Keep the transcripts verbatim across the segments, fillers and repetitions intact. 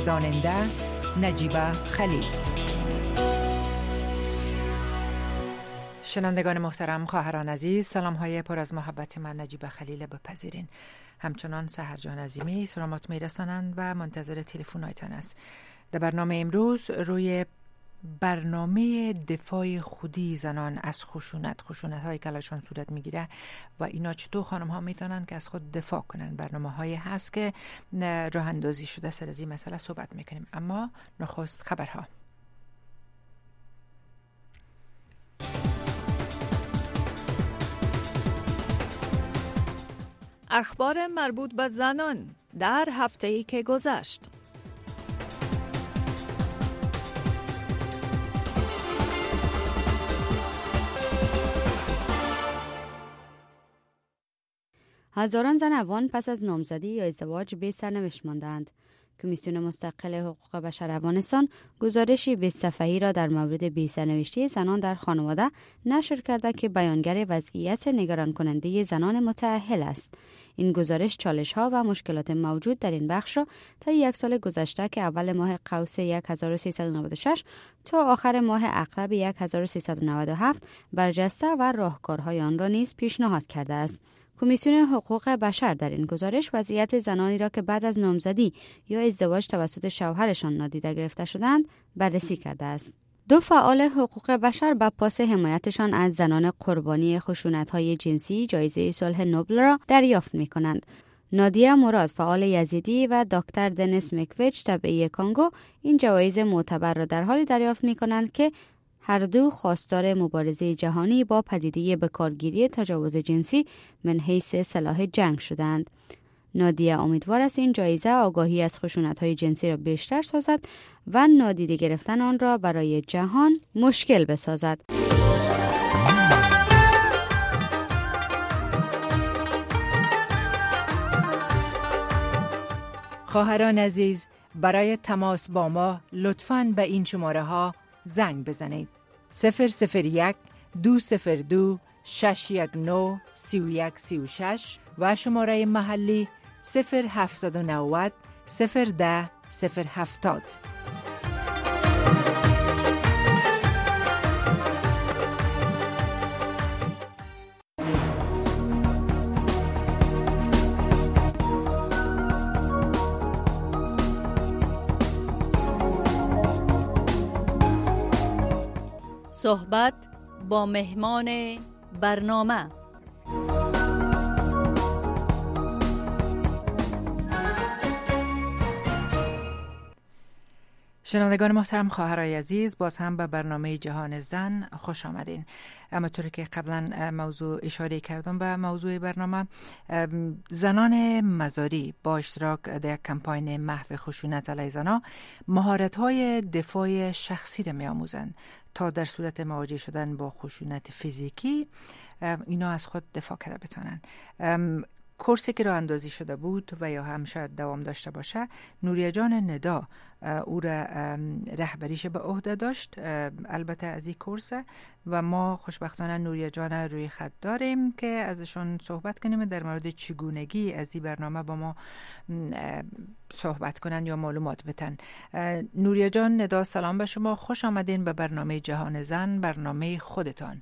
گرداننده نجیبه خلیل. شنوندگان محترم، خواهران عزیز، سلام های پر از محبت من نجیبه خلیل بپذیرین. همچنان سحر جان عظیمی سلامات میرسانند و منتظر تلفن هایتان است. در برنامه امروز روی برنامه دفاع خودی زنان از خشونت خشونت هایی که الان صورت میگیره و اینا چطور خانم ها میتونن که از خود دفاع کنن، برنامه هایی هست که راه اندازی شده سر از این مسئله صحبت میکنیم. اما نخست خبرها. اخبار مربوط به زنان در هفته‌ای که گذشت. هزاران زن افغان پس از نامزدی یا ازدواج بی سرنوشت ماندند. کمیسیون مستقل حقوق بشر افغانستان گزارشی بیست صفحه‌ای را در مورد بی‌سرنوشتی زنان در خانواده نشر کرده که بیانگر وضعیت نگران کننده زنان متأهل است. این گزارش چالش‌ها و مشکلات موجود در این بخش را تا یک سال گذشته که اول ماه قوس هزار و سیصد و نود و شش تا آخر ماه عقرب هزار و سیصد و نود و هفت برجسته و راهکارهای آن را نیز پیشنهاد کرده است. کمیسیون حقوق بشر در این گزارش وضعیت زنانی را که بعد از نامزدی یا ازدواج توسط شوهرشان نادیده گرفته شدند بررسی کرده است. دو فعال حقوق بشر به پاس حمایتشان از زنان قربانی خشونت‌های جنسی جایزه صلح نوبل را دریافت می‌کنند. نادیا مراد فعال یزیدی و دکتر دنیس میکویچ تبعی کانگو این جوایز معتبر را در حالی دریافت می‌کنند که هر دو خواستار مبارزه جهانی با پدیده بکارگیری تجاوز جنسی من حیث سلاح جنگ شدند. نادیا امیدوار است این جایزه آگاهی از خشونت‌های جنسی را بیشتر سازد و نادیده گرفتن آن را برای جهان مشکل بسازد. خواهران عزیز، برای تماس با ما لطفاً به این شماره ها زنگ بزنید: صفر صفر یک دو صفر دو شش یک نه سی و یک سی و شش و شماره محلی صفر هفتصد و نود صفر ده صفر هفتاد. صحبت با مهمان برنامه. شنوندگان محترم، خواهرای عزیز، باز هم به برنامه جهان زن خوش آمدین. اما طوری که قبلا موضوع اشاره کردم به موضوع برنامه، زنان مزاری با اشتراک در کمپاین محو خشونت علیه زنان مهارت‌های دفاع شخصی را می‌آموزند تا در صورت مواجه شدن با خشونت فیزیکی اینا از خود دفاع کرده بتونن. کورسی که راه اندازی شده بود و یا هم شاید دوام داشته باشه، نوریا جان ندا او را رهبریش به عهده داشت البته از این کورس و ما خوشبختانه نوریا جان روی خط داریم که ازشون صحبت کنیم در مورد چگونگی از این برنامه با ما صحبت کنن یا معلومات بدن. نوریا جان ندا، سلام به شما، خوش آمدین به برنامه جهان زن، برنامه خودتان.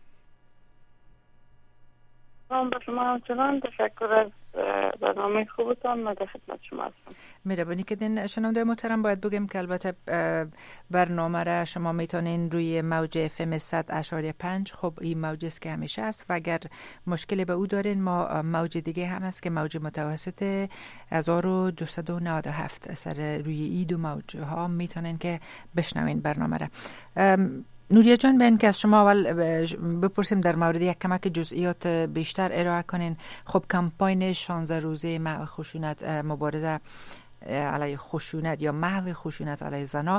سلام به شما همچنان، تشکر از برنامه خوبتان. من در خدمت شما هستم. مهربانی کردین. شنونده محترم، باید بگم که البته برنامه را شما میتونین روی موج اف ام صد اشاری پنج، خب این موج است که همیشه است و اگر مشکلی به او دارین ما موج دیگه هم است که موج متوسط هزار و دویست و نود و هفت سر روی این دو موج ها میتونین که بشنوین برنامه را. نوریا جان، بین که از شما اول بپرسیم در مورد یک کمک جزئیات بیشتر ارائه کنین. خب کمپاین شانزده روزه محو خشونت، مبارزه علیه خشونت یا محو خشونت علیه زنا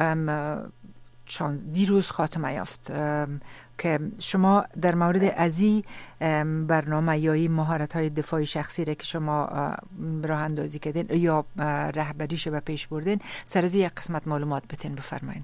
دیروز خاتمه یافت که شما در مورد ازی برنامه یا این مهارت‌های دفاعی شخصی را که شما راه اندازی کردین یا رهبریش به پیش بردین، سر از یک قسمت معلومات بتین بفرمایین.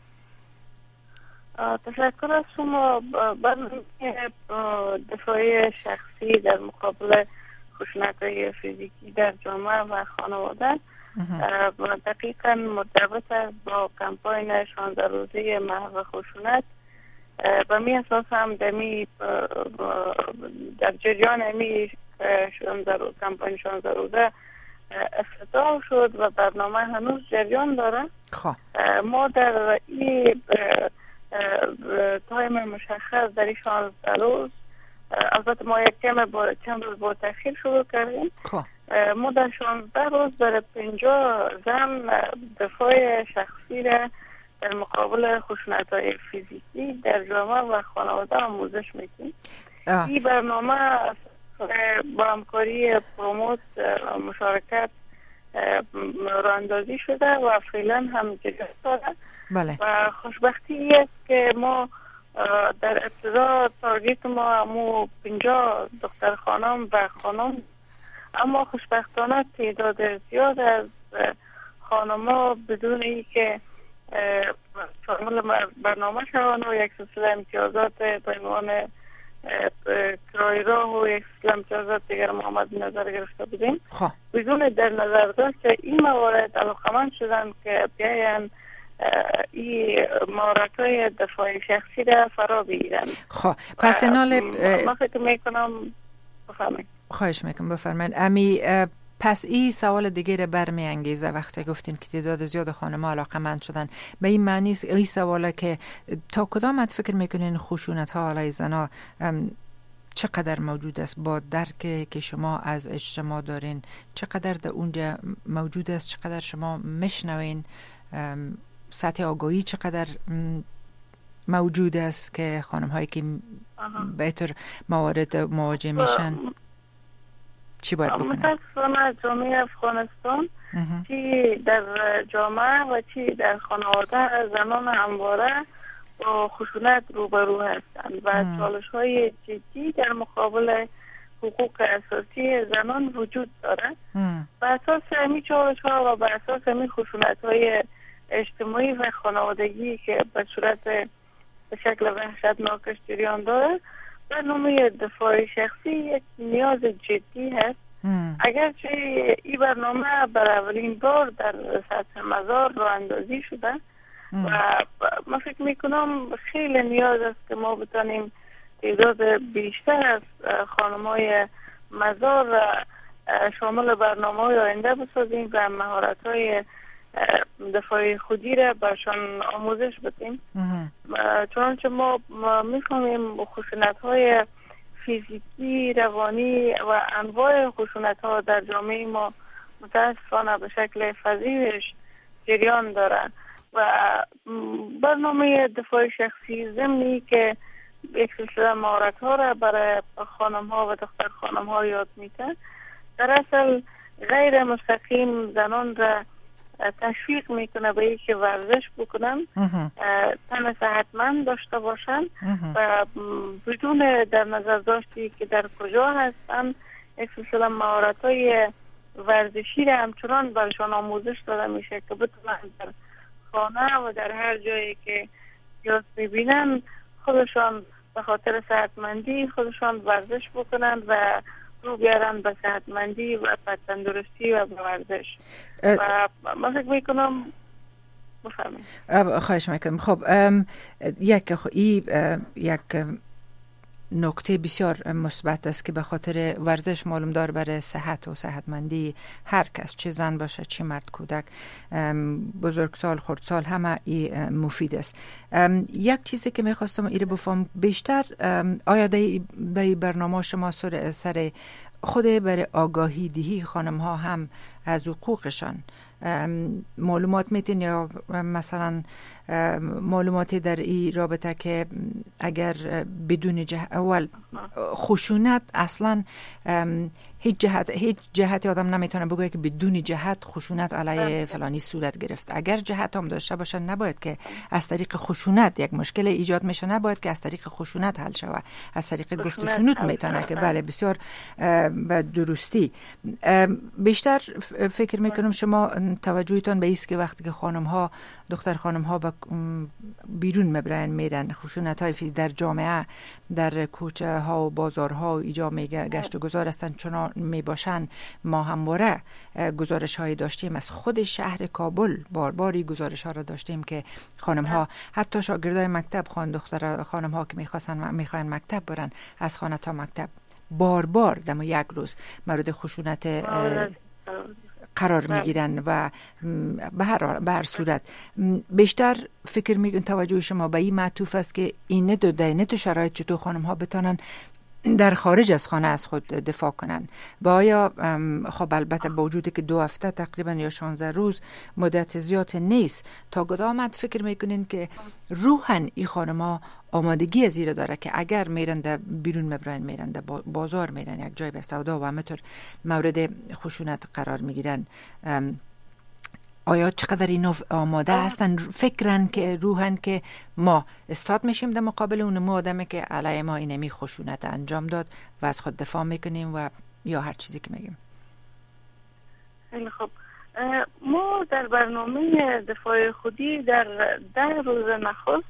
تشکر از شما. برنامه دفاعی شخصی در مقابل خشونت‌های فیزیکی در جامعه و خانواده دقیقا مرتبط است با کمپاین شانزده روزه محو خشونت. به می اساس هم دمی در جریان امی کمپاین شانزده روزه افتتاح شد و برنامه هنوز جریان داره. خب ما در این تایم مشخص در این شانزده روز، البته ما یک کم با چند روز با تأخیر شروع کردیم. خب ما در شانزده روز برای پنجاه زن دفاع شخصی را در مقابل خشونت‌های فیزیکی در جامعه و خانواده آموزش میکنیم. این برنامه با همکاری پروموت مشارکت راه اندازی شده و فعلا هم جریان داره. بله. و خوشبختی است که ما در ابتدا تارگت ما همو پنجاه دختر خانم و خانم، اما خوشبختانه تعداد زیاد از خانم‌ها بدون ای که شامل برنامه شوند و یک سلسله امتیازات به عنوان کرای راه و یک سلسله امتیازات دیگر ما آمد نظر گرفته بودیم، بدون در نظر داشت که این موارد علاقمند شدن که بیاین این مهارت‌های دفاع شخصی را فرا بگیرن. خب پس اینال ما فکر میکنم بفرمایید. خواهش میکنم بفرمایید. امی پس این سوال دیگه رو برمی انگیزه وقتی گفتین که تعداد زیاد خانم‌ها علاقه‌مند شدن، به این معنی است این سواله که تا کدام حد فکر میکنین خشونت‌ها علیه زن‌ها چقدر موجود است با درک که شما از اجتماع دارین، چقدر در اونجا موجود است، چقدر شما میشنوین، سطح آگاهی چقدر موجود است که خانم‌هایی که بهتر موارد مواجه میشن چی باید بکنن؟ متاسفانه جامعه افغانستان چی در جامعه و چی در خانواده زنان همواره با خشونت روبرو هستند و چالش های جدی در مقابل حقوق اساسی زنان وجود داره. به اساس همین چالش ها و به اساس همین خشونت های اجتماعی و خانوادگی که به صورت به شکل وحشتناکش جریان داره، برنامه دفاع شخصی یک نیاز جدی هست. اگرچه این برنامه بر اولین بار در سطح مزار راه اندازی شده و ما فکر میکنم خیلی نیاز است که ما بتانیم تعداد بیشتر از خانم‌های مزار شامل برنامه‌های آینده بسازیم و مهارت‌های دفاع خودی را برشان آموزش بدیم. چنانچه ما میفهمیم خشونت‌های فیزیکی، روانی و انواع خشونت‌ها در جامعه ما متاسفانه به شکل فظیعش جریان دارند و برنامه دفاع شخصی ضمنی که یک سلسله مهارت‌ها را برای خانم‌ها و دختر خانم‌ها یاد میده، در اصل غیر مستقیم زنان را تشویق میکنه به اینکه ورزش بکنن، تن صحتمند داشته باشن و بدون در نظر داشتی که در کجا هستن یک سلسله مهارت‌های ورزشی را همچنان برشان آموزش داده میشه که بتونن در خانه و در هر جایی که نیاز میبینن خودشان به خاطر صحتمندی خودشان ورزش بکنن و رو بیارن به صحتمندی و به تندرستی و به ورزش. و من فکر میکنم بفرمایید. خواهش میکنم. خب یک ای یک نکته بسیار مثبت است که به خاطر ورزش معلوم دار برای صحت و صحتمندی هر کس، چه زن باشه چه مرد، کودک، بزرگسال، خردسال، همه ای مفید است. یک چیزی که میخواستم ایره بفهم بیشتر، آیا به برنامه شما سر سر خود برای آگاهی دهی خانم ها هم از حقوقشان معلومات میتین یا مثلا معلوماتی در این رابطه که اگر بدون جه... اول خشونت اصلا هیچ جهت هیچ جهتی آدم نمیتونه بگه که بدون جهت خشونت علیه فلانی صورت گرفت. اگر جهت هم داشته باشه نباید که از طریق خشونت یک مشکل ایجاد میشه، نباید که از طریق خشونت حل شود، از طریق گفت و شنود میتونه که بله بسیار به درستی. بیشتر فکر میکنم شما توجهتان به ایست که وقتی که خانم ها دختر خانم ها با بیرون مبرن میرن خشونت های در جامعه در کوچه ها و بازارها و ایجا میگه گشت و گذار هستن چون میباشن. ما همواره گزارش های داشتیم از خود شهر کابل، بار باری گزارش ها را داشتیم که خانم ها حتی شاگردای مکتب خان دختر خانم ها که میخواستن میخواین مکتب برن از خانه تا مکتب بار بار دم یک روز مورد خشونت قرار میگیرن و به هر به هر صورت بیشتر فکر میگن توجه شما به این معطوف است که این نه دو نه تو شرایط چطور خانم ها بتانن در خارج از خانه از خود دفاع کنن. و آیا خب البته با وجودی که دو هفته تقریبا یا شانزده روز مدت زیاد نیست، تا کدام فکر میکنین که روحن این خانم‌ها آمادگی از این داره که اگر میرنده بیرون مبرن میرنده بازار میرن یک جای بر سودا و همینطور مورد خشونت قرار میگیرن، آیا چقدر اینا آماده هستن فکرن که روحن که ما استاد میشیم در مقابل اون آدمی که علیه ما اینمی خشونت انجام داد و از خود دفاع میکنیم و یا هر چیزی که میگیم؟ خیلی خب، ما در برنامه دفاع خودی در ده روز نخست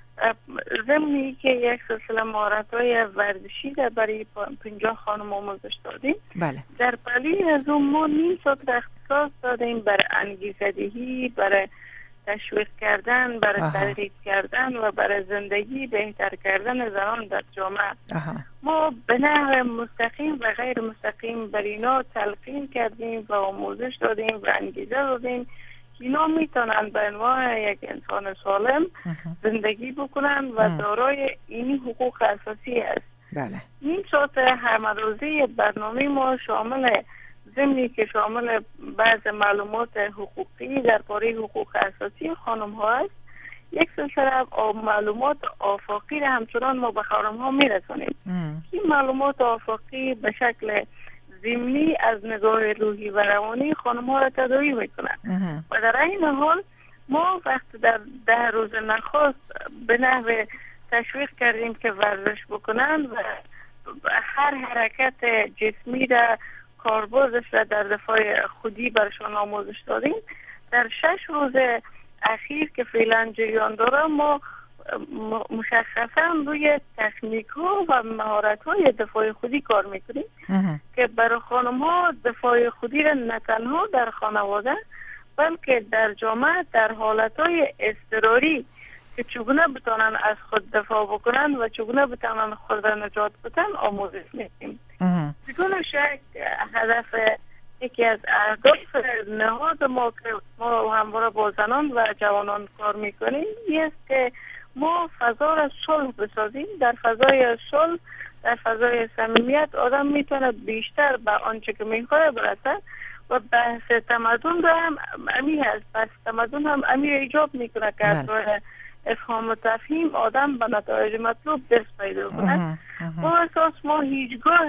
ضمنی که یک سلسله مهارت‌های ورزشی در برای پنجاه خانم آموزش دادیم. بله. در پلی از اون ما نیم ساعت اختصاص دادیم برای انگیزدهی، برای تشویق کردن، برای ترغیب کردن و برای زندگی بهتر کردن زنان در جامعه. آها. ما به نحو مستقیم و غیر مستقیم بر اینا تلقین کردیم و آموزش دادیم و انگیزه دادیم. اینا میتونن به عنوان یک انسان سالم زندگی بکنن و دارای این حقوق اساسی است. بله. این ساعت همه روزی برنامه ما شامل ضمنی که شامل بعض معلومات حقوقی درباره حقوق اساسی خانم ها است، یک سلسله معلومات آفاقی را همچنان ما به خانم ها میرسونیم. این معلومات آفاقی به شکل ضمنی از نگاه روحی و روانی خانم ها را تداوی میکنن و در این حال ما وقت در ده روز نخست به نحو تشویق کردیم که ورزش بکنن و هر حرکت جسمی را کاربردش را در دفاع خودی برشان آموزش دادیم. در شش روز اخیر که فعلا جریان داره ما مشخصا روی تکنیک ها و مهارت های دفاع خودی کار میکنیم که برای خانم ها دفاع خودی را نه تنها در خانواده بلکه در جامعه در حالت های اضطراری که چگونه بتانن از خود دفاع بکنن و چگونه بتانن خود را نجات بدن آموزش میدیم. بدون شک هدف یکی از اهداف نهاد ما که ما همواره با زنان و جوانان کار میکنیم این است که ما فضا را صلح بسازیم. در فضای صلح، در فضای صمیمیت آدم میتونه بیشتر به آنچه که میخواد برسه و بحث تمدن را هم امی هست. بحث تمدن هم امی ایجاب میکنه که از افهام و تفهیم آدم به نتایج مطلوب دست پیدا کنه. با اساس ما هیچگاه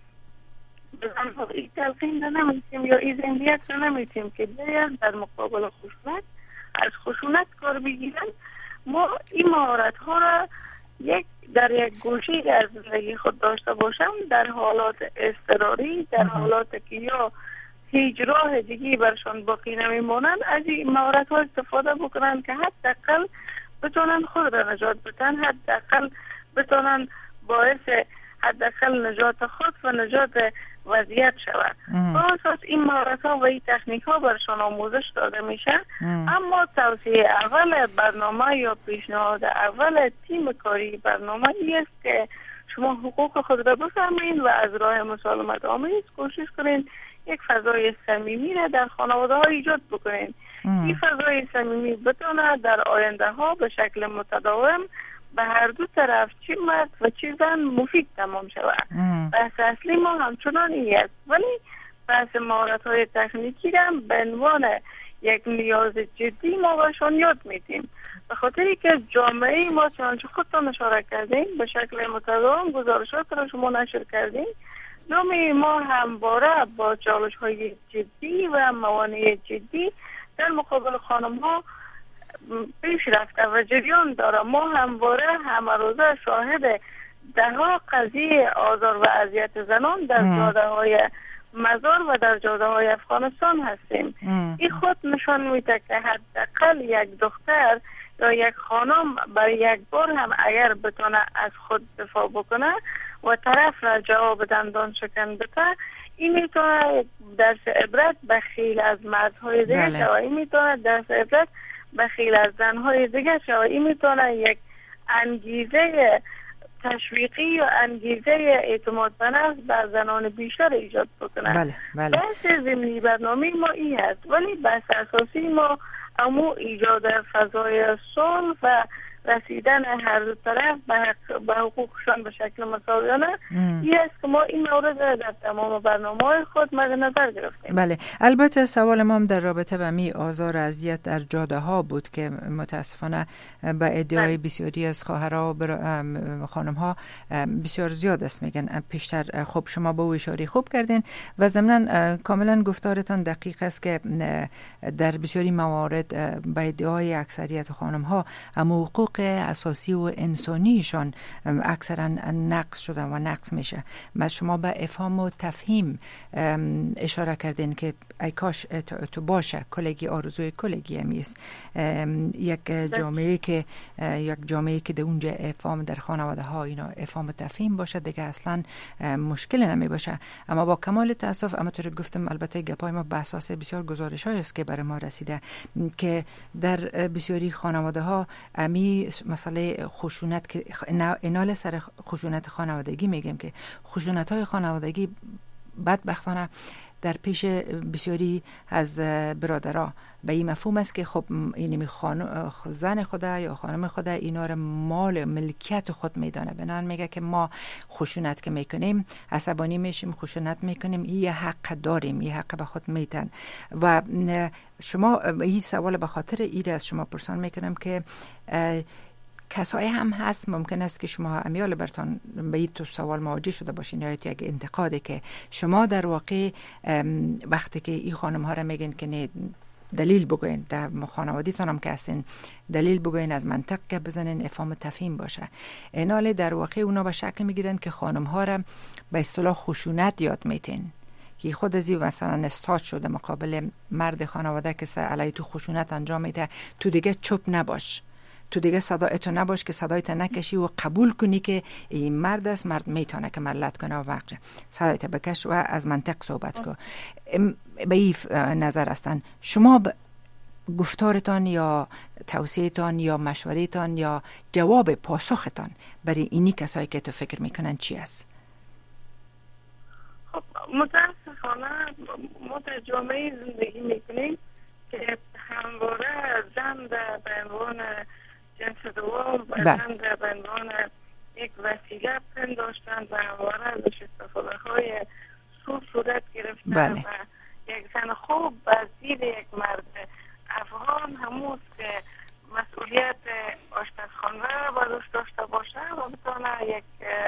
این تلقین را نمیتیم یا این ذهنیت را نمیتیم که بیایم در مقابل خشونت از خشونت کار بگیرن. ما این مهارت ها را یک در یک گوشه از زندگی خود داشته باشم در حالات اضطراری، در حالات که یا هیچ راه دیگی برشان باقی نمیمونن، از این مهارت ها استفاده بکنن که حداقل بتونن خود را نجات بدن، حداقل بتونن باعث حداقل نجات خود و نجات وضعیت شود. با اساس این مهارت ها و این تکنیک ها برشان آموزش داده میشه. اما توصیه اول برنامه یا پیشنهاد اول تیم کاری برنامه است که شما حقوق خود را بفهمین و از راه مسالمت آمیز کوشش کنین یک فضای صمیمی را در خانواده ها ایجاد بکنین. این فضای صمیمی بتونه در آینده ها به شکل متداوم به هر دو طرف چی مرد و چی زن مفید تمام شود. بحث اصلی ما همچنان این است، ولی بحث مهارت های تکنیکی را به عنوان یک نیاز جدی ما باشون یاد میدیم، به خاطری که جامعه ما چنانچه خودتان اشاره کردیم به شکل متداوم گزارشات را شما نشر کردیم. جامعه ما همواره با چالش های جدی و موانع جدی در مقابل خانم ها پیش رفته و جریان داره. ما همواره همه روزه شاهد ده ها قضیه آزار و اذیت زنان در جاده های مزار و در جاده های افغانستان هستیم. این خود نشان میده که حداقل یک دختر یا یک خانم برای یک بار هم اگر بتونه از خود دفاع بکنه و طرف را جواب دندان شکن بده، این میتونه درس عبرت به خیلی از مردهای دیگه شود. این میتونه درس عبرت به خیلی از زنهای دیگه شود. این میتونه یک انگیزه تشویقی یا انگیزه اعتماد به نفس بر زنان بیشتر ایجاد بکنه. بله بله. بحث ضمنی برنامه ما این است، ولی بحث اساسی ما اما ایجاد فضای صلح و رسیدن هر دو طرف به, حق به حقوقشان به شکل مساویانه این است که ما این مورد در تمام برنامه‌های خود مد نظر گرفتیم. بله، البته سوال ما هم در رابطه با می آزار اذیت در جاده ها بود که متاسفانه به ادعای بسیاری از خواهرها و خانم ها بسیار زیاد است میگن پیشتر. خب شما با اشاره خوب کردین و ضمناً کاملا گفتارتان دقیق است که در بسیاری موارد به ادعای اکثریت خانم ها اما حقوق اساسی و انسانیشان اکثرا نقص شده و نقص میشه. ما شما به افهام و تفهیم اشاره کردین که ای کاش تو باشه، کلگی آرزوی کلگی همیست. یک جامعه که یک جامعه که در اونجا افهام در خانواده ها اینا افهام و تفهیم باشه دیگه اصلا مشکل نمی باشه. اما با کمال تاسف اما طور گفتم البته گپای ما به اساس بسیار گزارش های است که برای ما رسیده که در بسیاری خانواده ها امی مسئله خشونت که اینال سر خشونت خانوادگی میگم که خشونت های خانوادگی بدبختانه در پیش بسیاری از برادرها به این مفهوم است که خب اینمی خان... زن خدا یا خانم خدا اینا رو مال ملکیت خود میدانه، بنان میگه که ما خشونت که میکنیم عصبانی میشیم، خشونت میکنیم، این حق داریم، این حق به خود میتن. و شما این سوال به خاطر ایره از شما پرسان میکنم که کسایی هم هست ممکن است که شما امیال برتان به این تو سوال مواجه شده باشین یا یک انتقاده که شما در واقع وقتی که این خانم ها را میگین که نه دلیل بگوین، در خانوادیتان هم که هستین دلیل بگوین، از منطق که بزنین، افهام تفهیم باشه، ایناله در واقع اونا به شکل میگیرن که خانم ها را به اصطلاح خشونت یاد میتین که خود از این مثلا استاد شده مقابل مرد خانواده که علی تو خشونت انجام میده، تو دیگه چوب نباش، تو دیگه صدایتو نباش که صدایت نکشی و قبول کنی که این مرد است، مرد میتونه که ملت کنه و وقت صدایت بکش و از منطق صحبت کن. به این نظر هستن شما گفتارتان یا توصیهتان یا مشورهتان یا جواب پاسختان برای اینی کسایی که تو فکر میکنن چی است؟ خب متاسفانه ما در جامعه زندگی میکنیم که همواره زن به عنوان جنس دوم و زن به عنوان یک وسیله پنداشتن و همواره ازش استفاده های سو صورت گرفتن. بله. و یک زن خوب از دید یک مرد افغان هموست که مسئولیت آشپزخانه را برداشت داشته باشه و بتونه یک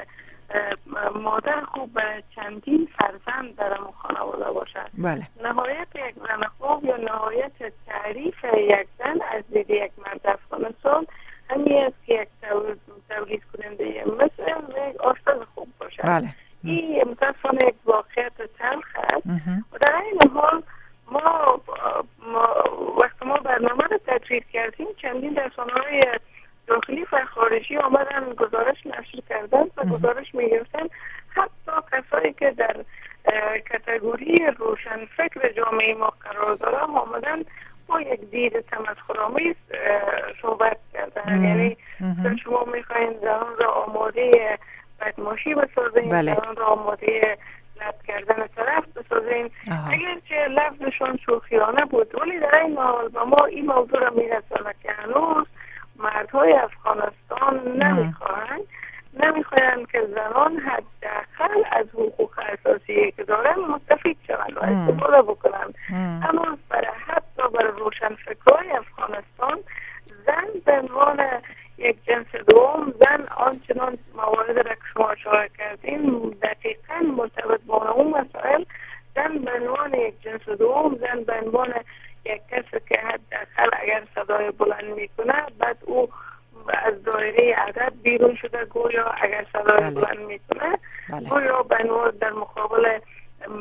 مادر خوب برای چندین فرزند در همون خانواده باشد. بله. نهایت یک زن خوب یا نهایت تعریف یک زن از دید یک مرد افغانستان همین است که یک تولید کننده مثل یک آشپز خوب باشد. بله. این متاسفانه یک واقعیت تلخ است و در این حال ما, ما وقتی ما برنامه رو تدریس کردیم چندین رسانه‌های داخلی و خارجی آمدن گزارش نشر کردن و گزارش میگرفتن حتی کسایی که در کاتگوری روشن فکر جامعه ما قرار داره آمدن با یک دید تمسخرآمیز صحبت کردن. یعنی شما میخواین زنان را آماده بدماشی بسازین، بله. زنان را آماده لب کردن طرف بسازین، اگرچه لفظشان شوخیانه بود ولی در این حال با ما این موضوع را میرسانه که هنوز مردهای افغانستان نمیخواهند نمیخواهند که زنان حداقل از حقوق اساسی که دارن مستفید شوند و استفاده بکنند. اما برای حتی برای روشنفکرهای افغانستان زن به عنوان یک جنس دوم، زن آنچنان موارد را که شما اشاره کردین دقیقاً مرتبط با اون مسائل، زن به عنوان یک جنس دوم، زن به عنوان یک کسی که حداقل اگر صدای بلند میکنه بعد او از دایره ادب بیرون شده، گویا اگر صدای بله. بلند میکنه بله. گویا به نوع در مقابل مرد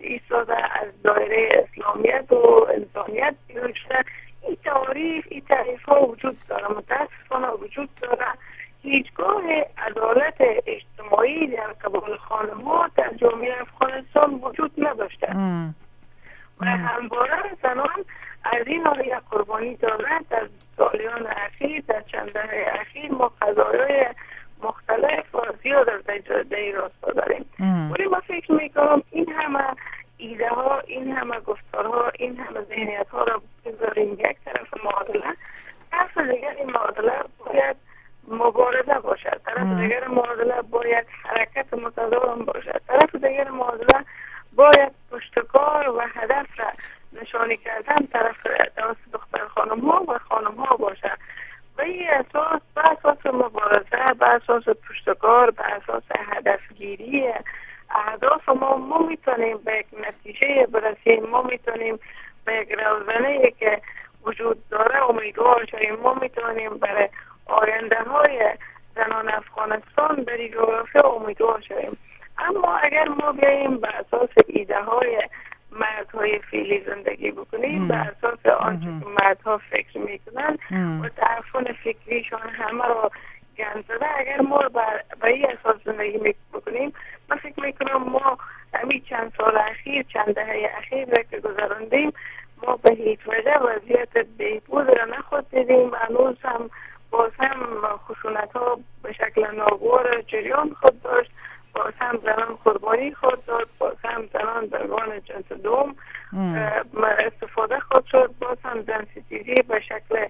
ایستاده، از دایره اسلامیت و انسانیت بیرون شده. این تعریف این تعریف ها وجود داره، متاسفانه وجود داره. هیچگاه عدالت اجتماعی در قبال خانم ها در جامعه افغانستان وجود نداشته و همواره زنان از این آقای قربانی دارند. در سالیان اخیر، در چند دهه اخیر ما قضایای مختلف و زیاد از در راستا داریم. ولی ما فکر میکنم این همه ایده ها، این همه گفتارها، این همه ذهنیت ها را بذاریم یک طرف معادله، طرف دیگر این معادله باید مبارزه باشد، طرف دیگر معادله باید حرکت متضاد باشد، طرف دیگر معادله باید پشتکار و هدف را نشانی کردن طرف توسط دختر خانم ها و خانم ها باشد. و این اساس به اساس مبارزه، به اساس پشتکار، به اساس هدفگیری اهداف ما ما میتونیم به یک نتیجه برسیم، ما میتونیم به یک روزنه که وجود داره امیدوار شویم، ما میتونیم برای آینده های زنان افغانستان در این جغرافیا امیدوار شویم. اما اگر ما بیاییم به اساس ایده های مردهای فعلی زندگی بکنیم، به اساس آنچه که مردها فکر میکنن و تعفن فکریشان همه رو گند زده، اگر ما به این اساس زندگی بکنیم، من فکر میکنم ما همین چند سال اخیر، چند دهه اخیر را که گذراندیم، ما به هیچ وجه وضعیت بهبود را نخود دیدیم. هنوز هم باز هم خشونت ها به شکل ناگوار جریان خود داشت، باز هم زنان قربانی خود داد، باز هم زنان در عنوان جنس دوم استفاده خود شد، باز هم زن ستیزی به شکل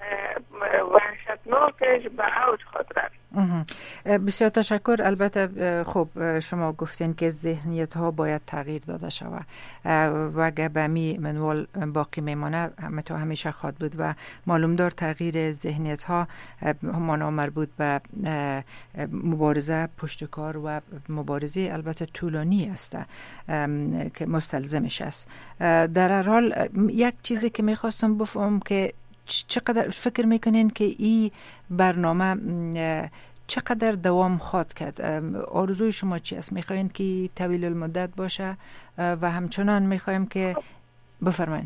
وحشتناکش به اوج خود رفت. بسیار تشکر. البته خب شما گفتین که ذهنیت ها باید تغییر داده شود و اگر به می منوال باقی میمانه همه همیشه خواهد بود و معلوم دار تغییر ذهنیت ها همانا مربوط به مبارزه پشتکار و مبارزه البته طولانی است که مستلزمش است. در هر حال یک چیزی که میخواستم بفهم که چقدر فکر میکنین که این برنامه چقدر دوام خواهد کرد؟ آرزوی شما چی است؟ میخواین که طویل المدت باشه و همچنان میخوایم که بفرمایید.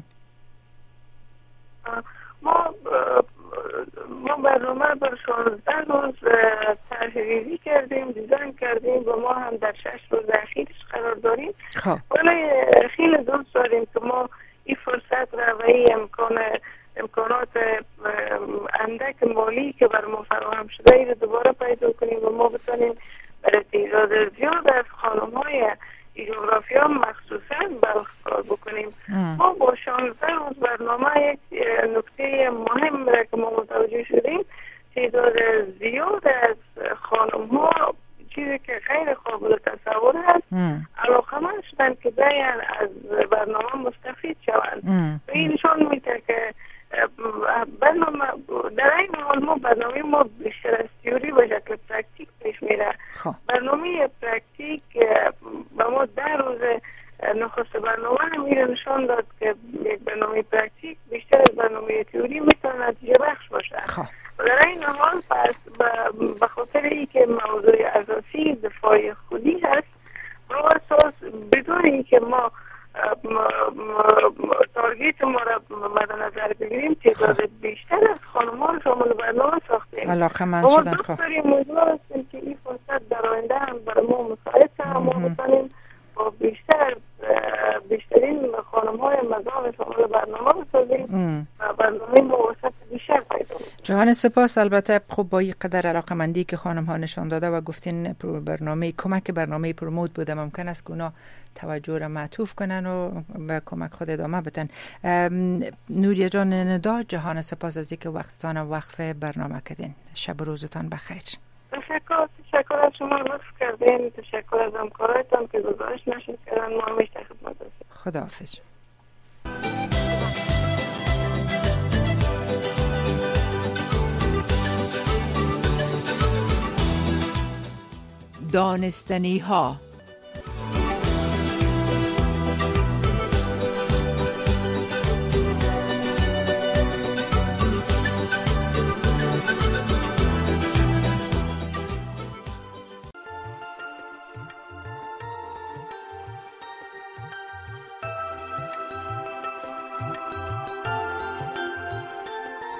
ما ما برنامه بر شانزده روز طرح‌ریزی کردیم، دیزاین کردیم و ما هم در شش روز اخیرش قرار داریم. ولی خیلی دوست داریم که ما این فرصت را و این امکان امکانات اندک مالی که بر ما فراهم شده ای رو دوباره پیدا کنیم و ما بتونیم برای تعداد زیاد از خانم های جغرافیا مخصوصا برخوردار بکنیم. ام. ما با شانزده روز برنامه یک نکته مهم را که ما متوجه شدیم، تعداد زیاد از خانم ها چیزی که خیلی قابل تصور هست علاقمند شدن که بیان از برنامه مستفید شوند و این نشان میده که برنامه در این حال ما برنامه ما بیشتر از تئوری و شکل پرکتیک پیش میره. برنامه پرکتیک به ما در روز نخست برنامه همیره نشان داد که یک برنامه پرکتیک بیشتر از برنامه تئوری میتونه نتیجه بخش باشه. در این حال پس به خاطر ای که موضوع اساسی دفاع خودی هست، با اساس بدون ای که ما تارگیت ما را مد نظر بگیریم تعداد بیشتر از خانم ها شامل برنامه ساختیم. علاقمند شدن. خب ما داریم موضوع هستیم که این فرصت در آینده هم برای ما مساعد هم ما بتانیم با بیشتر بیشترین خانم های مزام شامل برنامه بسازیم و برنامه با وسط بیشتر پیدا کنیم. جهان سپاس. البته خب با این قدر علاقمندی که خانم ها نشان داده و گفتین برنامه کمک برنامه پروموت بوده، ممکن است که اونا توجه را معطوف کنن و به کمک خود ادامه بدن. نوریا جان ندا، جهان سپاس از اینکه وقتتان وقف برنامه کردین. شب و روزتان بخیر. تشکر تشکر از شما لطف کردین، تشکر از همکارایتان که گزارش نشد کردن. ما همیشه خدمت هستیم. خداحافظ. دانستنی ها.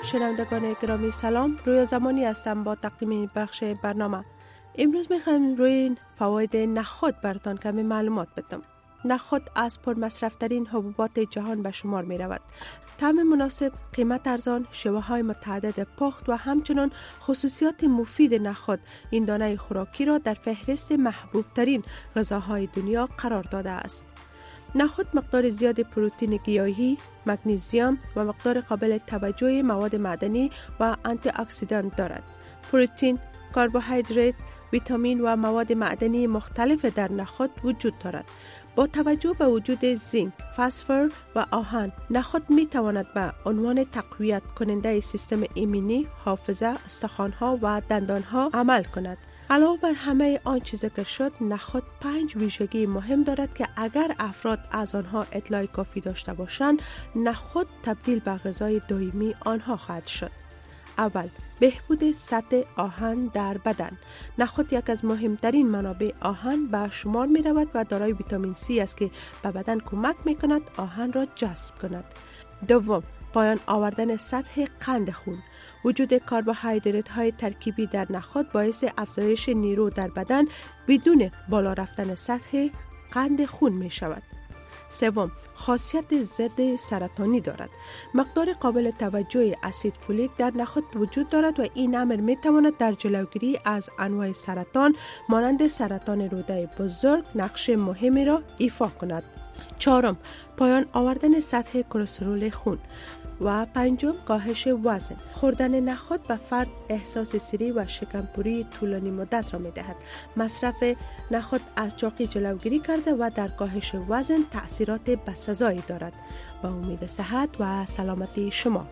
شنوندگان گرامی سلام، رویا زمانی هستم با تقدیم بخش برنامه. امروز میخوایم روی فواید نخود براتان کمی معلومات بدم. نخود از پرمصرف‌ترین حبوبات جهان به شمار می رود. طعم مناسب، قیمت ارزان، شیوه‌های متعدد پخت و همچنین خصوصیات مفید نخود این دانه خوراکی را در فهرست محبوب ترین غذاهای دنیا قرار داده است. نخود مقدار زیاد پروتئین گیاهی، مگنیزیم و مقدار قابل توجه مواد معدنی و آنتی اکسیدان دارد. پروتئین، کربوهیدرات، ویتامین و مواد معدنی مختلف در نخود وجود دارد. با توجه به وجود زینک، فسفر و آهن، نخود می تواند به عنوان تقویت کننده سیستم ایمنی، حافظه، استخوان‌ها و دندان‌ها عمل کند. علاوه بر همه آنچه ذکر شد، نخود پنج ویژگی مهم دارد که اگر افراد از آنها اطلاع کافی داشته باشند، نخود تبدیل به غذای دائمی آنها خواهد شد. اول، بهبود سطح آهن در بدن. نخود یک از مهمترین منابع آهن به شمار می رود و دارای ویتامین سی است که به بدن کمک می کند آهن را جذب کند. دوم، پایان آوردن سطح قند خون. وجود کربوهیدرات های ترکیبی در نخود باعث افزایش نیرو در بدن بدون بالا رفتن سطح قند خون می شود. سوم، خاصیت ضد سرطانی دارد. مقدار قابل توجه اسید فولیک در نخود وجود دارد و این امر می تواند در جلوگیری از انواع سرطان مانند سرطان روده بزرگ نقش مهمی را ایفا کند. چهارم، پایان آوردن سطح کلسترول خون. و پنجم، کاهش وزن. خوردن نخود به فرد احساس سیری و شکمپوری طولانی مدت را می دهد. مصرف نخود از چاقی جلوگیری کرده و در کاهش وزن تأثیرات بسزایی دارد. با امید صحت و سلامتی شما.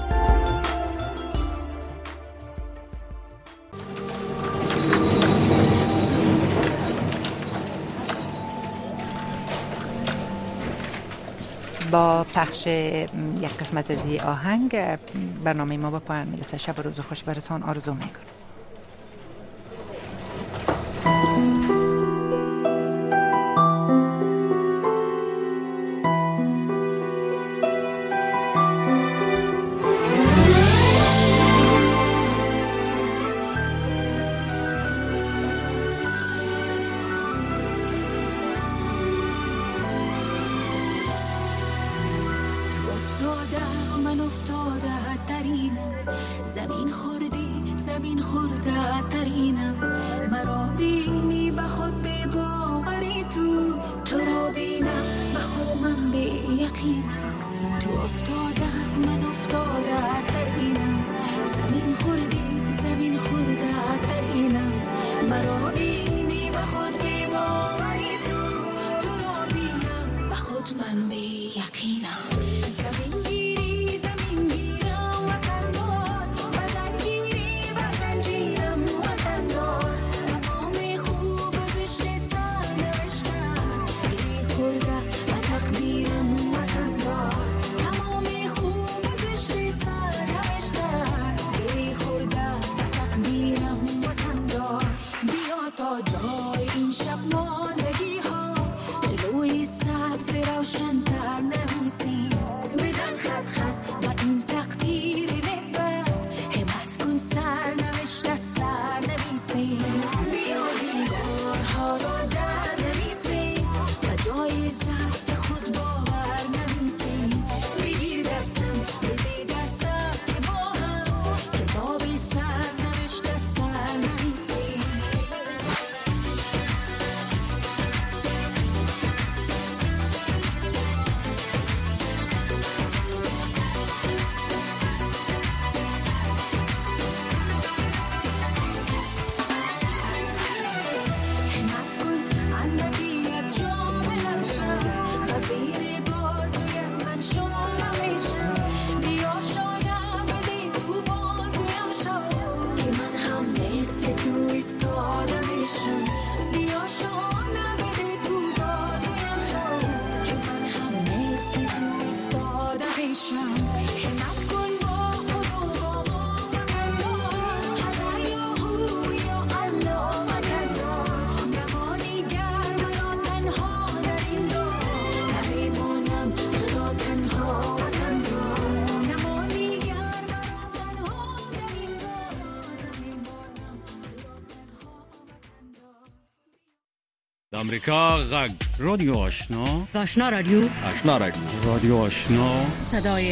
با پخش یک قسمت از این آهنگ برنامه ما با پایان میرسه. شب و روز خوش براتون آرزو میکنم. من افتاده ترینم، زمین خوردی زمین خورده ترینم. مرا بینی به خود بی باوری، تو تو را بینم به خود من بی یقینم. تو افتاده من افتاده ترینم، زمین خوردی زمین خورده ترینم. مرا بینی به خود بی باوری، تو تو را بینم به خود من بی یقینم. امریکا غږ رادیو آشنا آشنا رادیو آشنا رادیو رادیو آشنا صدای